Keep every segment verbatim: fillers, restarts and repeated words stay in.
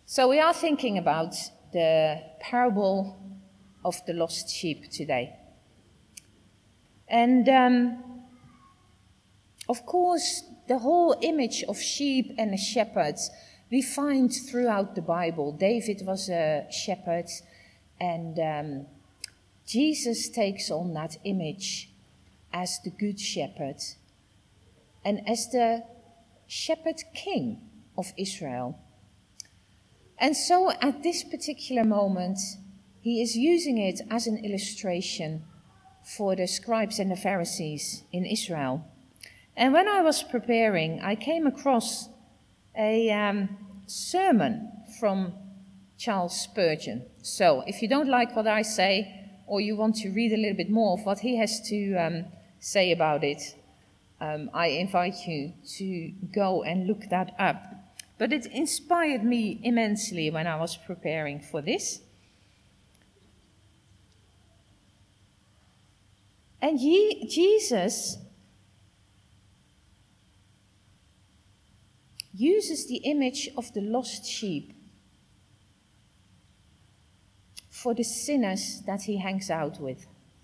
So we are thinking about the parable of the lost sheep today. And um, of course, the whole image of sheep and a shepherd we find throughout the Bible. David was a shepherd, and um, Jesus takes on that image as the good shepherd and as the shepherd king of Israel. And so at this particular moment, he is using it as an illustration for the scribes and the Pharisees in Israel. And when I was preparing, I came across a um, sermon from Charles Spurgeon. So if you don't like what I say, or you want to read a little bit more of what he has to um, say about it, um, I invite you to go and look that up. But it inspired me immensely when I was preparing for this. And ye, Jesus uses the image of the lost sheep for the sinners that he hangs out with.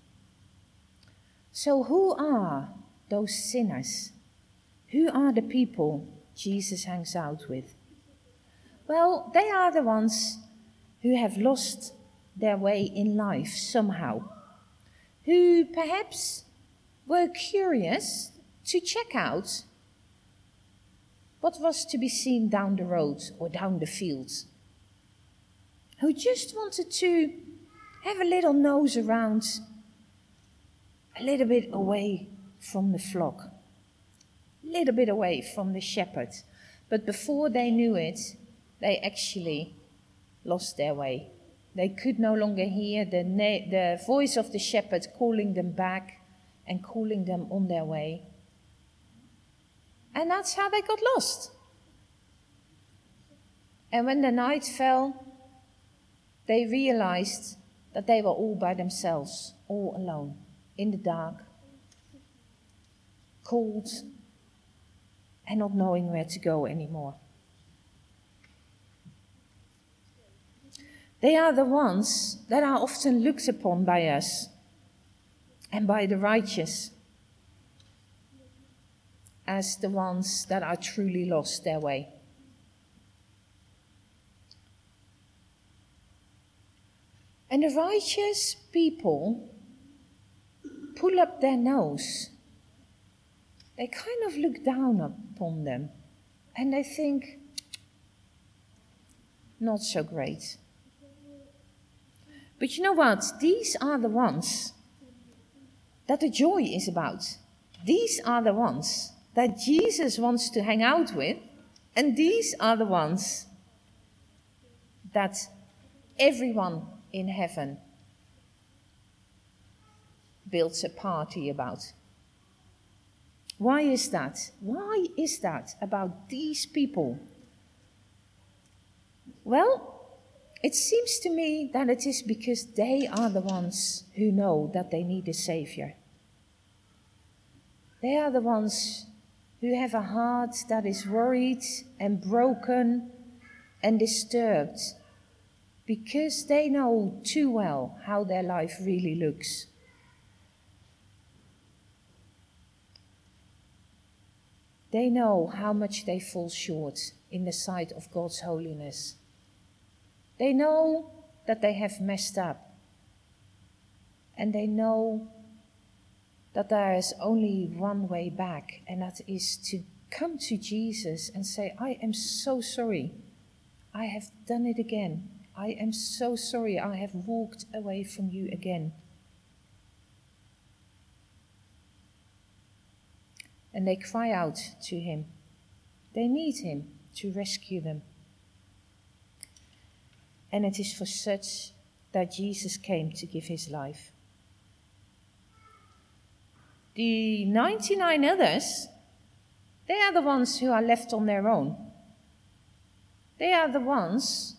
So who are those sinners? Who are the people Jesus hangs out with? Well, they are the ones who have lost their way in life somehow, who perhaps were curious to check out what was to be seen down the road or down the fields, who just wanted to have a little nose around, a little bit away from the flock, a little bit away from the shepherd. But before they knew it, they actually lost their way. They could no longer hear the, na- the voice of the shepherd calling them back and calling them on their way. And that's how they got lost. And when the night fell, they realized that they were all by themselves, all alone, in the dark, cold, and not knowing where to go anymore. They are the ones that are often looked upon by us and by the righteous as the ones that are truly lost their way. And the righteous people pull up their nose. They kind of look down upon them and they think, not so great. But you know what? These are the ones that the joy is about. These are the ones that Jesus wants to hang out with, and these are the ones that everyone in heaven builds a party about. Why is that? Why is that about these people? Well, it seems to me that it is because they are the ones who know that they need a Savior. They are the ones who have a heart that is worried and broken and disturbed because they know too well how their life really looks. They know how much they fall short in the sight of God's holiness. They know that they have messed up. And they know that there is only one way back, and that is to come to Jesus and say, I am so sorry. I have done it again. I am so sorry. I have walked away from you again. And they cry out to him. They need him to rescue them. And it is for such that Jesus came to give his life. The ninety-nine others, they are the ones who are left on their own. They are the ones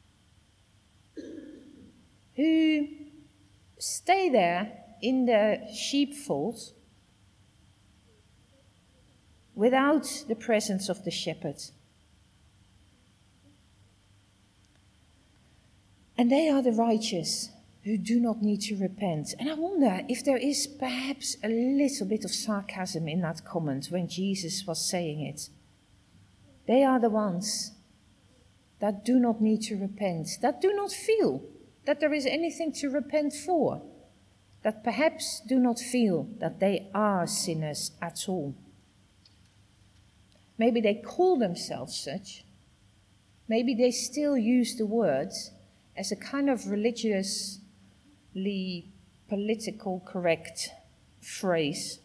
who stay there in the sheepfold without the presence of the shepherd. And they are the righteous who do not need to repent. And I wonder if there is perhaps a little bit of sarcasm in that comment when Jesus was saying it. They are the ones that do not need to repent, that do not feel that there is anything to repent for, that perhaps do not feel that they are sinners at all. Maybe they call themselves such. Maybe they still use the words as a kind of religiously political correct phrase.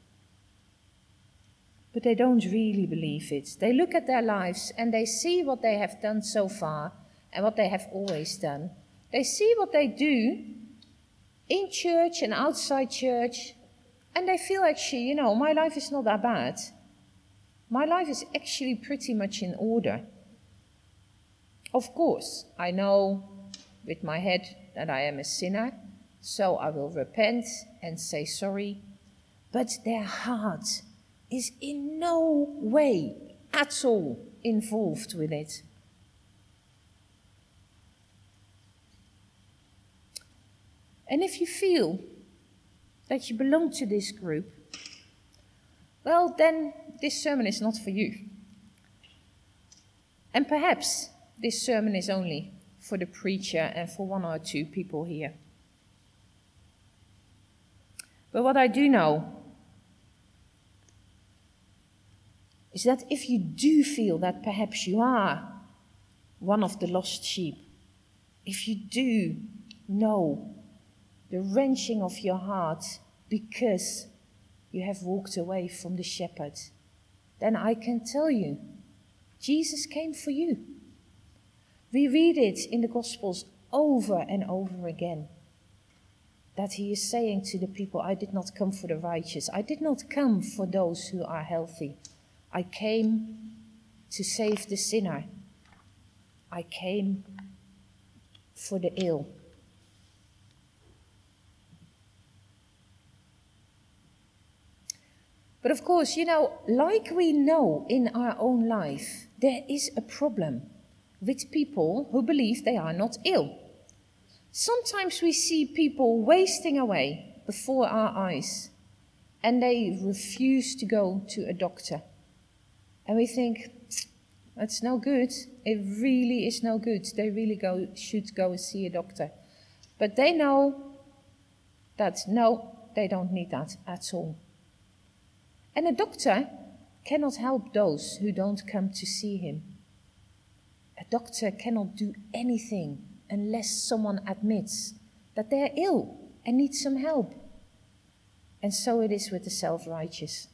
But they don't really believe it. They look at their lives and they see what they have done so far and what they have always done. They see what they do in church and outside church, and they feel actually, you know, my life is not that bad. My life is actually pretty much in order. Of course, I know with my head that I am a sinner, so I will repent and say sorry, but their heart is in no way at all involved with it. And if you feel that you belong to this group, well, then this sermon is not for you. And perhaps this sermon is only for the preacher and for one or two people here. But what I do know is that if you do feel that perhaps you are one of the lost sheep, if you do know the wrenching of your heart because you have walked away from the shepherd, then I can tell you, Jesus came for you. We read it in the Gospels over and over again, that he is saying to the people, I did not come for the righteous. I did not come for those who are healthy. I came to save the sinner. I came for the ill. But of course, you know, like we know in our own life, there is a problem with people who believe they are not ill. Sometimes we see people wasting away before our eyes, and they refuse to go to a doctor. And we think, that's no good. It really is no good. They really go should go and see a doctor. But they know that no, they don't need that at all. And a doctor cannot help those who don't come to see him. A doctor cannot do anything unless someone admits that they are ill and need some help. And so it is with the self-righteous.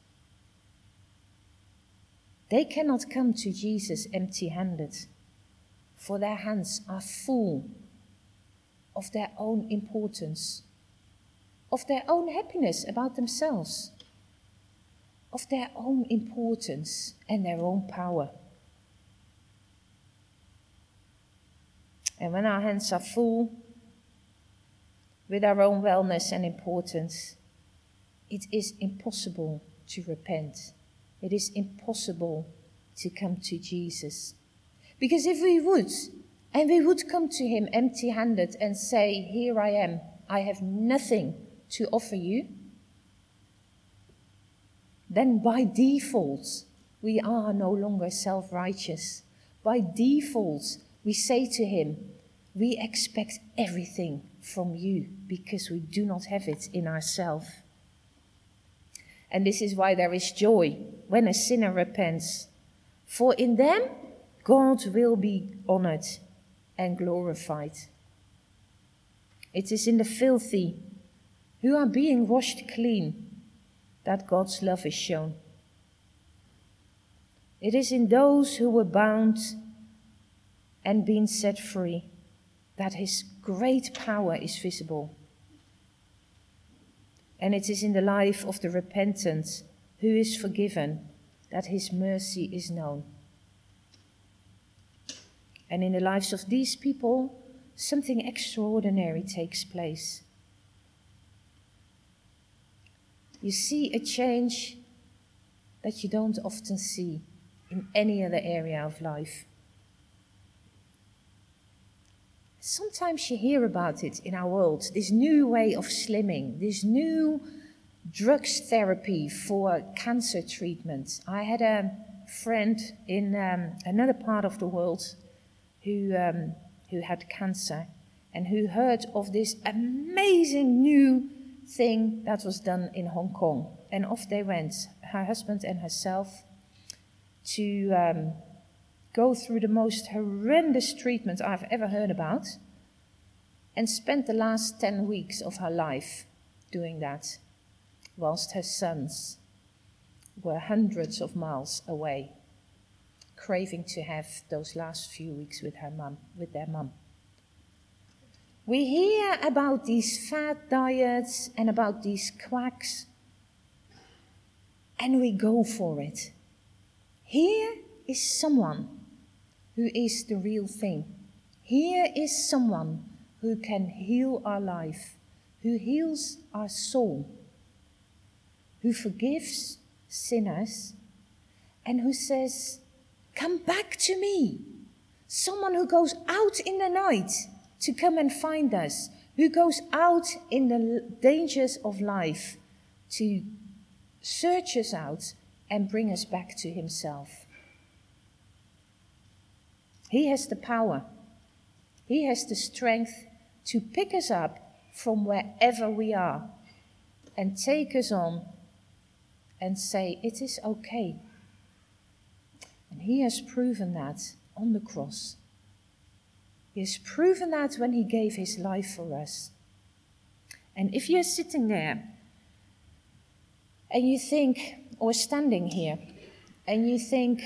They cannot come to Jesus empty-handed, for their hands are full of their own importance, of their own happiness about themselves, of their own importance and their own power. And when our hands are full with our own wellness and importance, it is impossible to repent. It is impossible to come to Jesus. Because if we would, and we would come to him empty-handed and say, here I am, I have nothing to offer you, then by default, we are no longer self-righteous. By default, we say to him, we expect everything from you because we do not have it in ourselves. And this is why there is joy when a sinner repents. For in them, God will be honored and glorified. It is in the filthy who are being washed clean that God's love is shown. It is in those who were bound and been set free that his great power is visible. And it is in the life of the repentant who is forgiven that his mercy is known. And in the lives of these people, something extraordinary takes place. You see a change that you don't often see in any other area of life. Sometimes you hear about it in our world, this new way of slimming, this new drugs therapy for cancer treatment. I had a friend in um, another part of the world who um, who had cancer and who heard of this amazing new thing that was done in Hong Kong. And off they went, her husband and herself, to um, go through the most horrendous treatment I've ever heard about, and spent the last ten weeks of her life doing that, whilst her sons were hundreds of miles away, craving to have those last few weeks with her mum, with their mum. We hear about these fad diets and about these quacks, and we go for it. Here is someone who is the real thing. Here is someone who can heal our life, who heals our soul, who forgives sinners, and who says, "Come back to me." Someone who goes out in the night to come and find us, who goes out in the dangers of life to search us out and bring us back to himself. He has the power. He has the strength to pick us up from wherever we are and take us on and say, it is okay. And he has proven that on the cross. He has proven that when he gave his life for us. And if you're sitting there and you think, or standing here, and you think,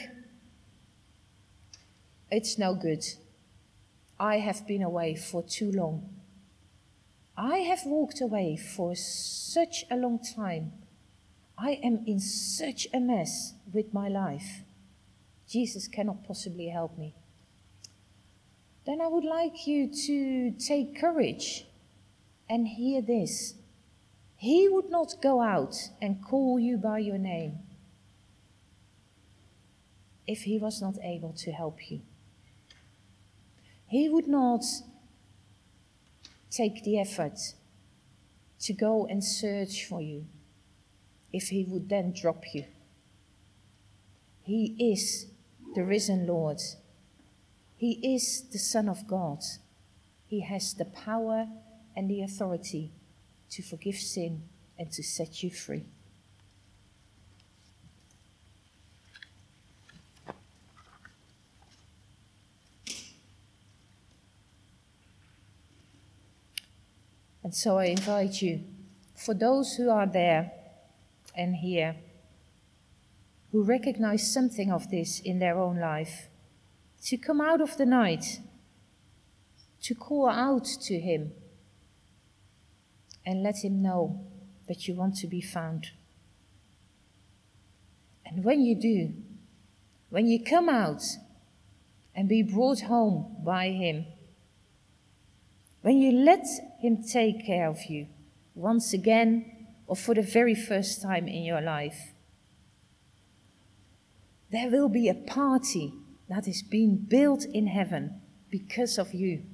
it's no good. I have been away for too long. I have walked away for such a long time. I am in such a mess with my life. Jesus cannot possibly help me. Then I would like you to take courage and hear this. He would not go out and call you by your name if he was not able to help you. He would not take the effort to go and search for you if he would then drop you. He is the risen Lord. He is the Son of God. He has the power and the authority to forgive sin and to set you free. And so I invite you, for those who are there and here, who recognize something of this in their own life, to come out of the night, to call out to him, and let him know that you want to be found. And when you do, when you come out and be brought home by him, when you let him take care of you once again or for the very first time in your life, there will be a party that is being built in heaven because of you.